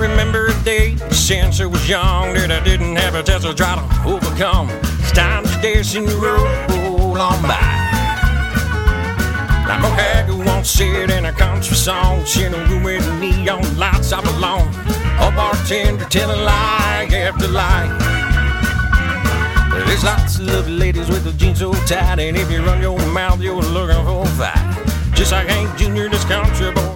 remember a day since I was young that I didn't have a test to try to overcome. It's time to dance and roll on by. I'm a hag who won't sit in a country song, sing a room with neon lights all alone. A bartender telling lie after lie. There's lots of lovely ladies with the jeans so tight, and if you run your mouth, you're looking for a fight. Just like Hank Jr., this country boy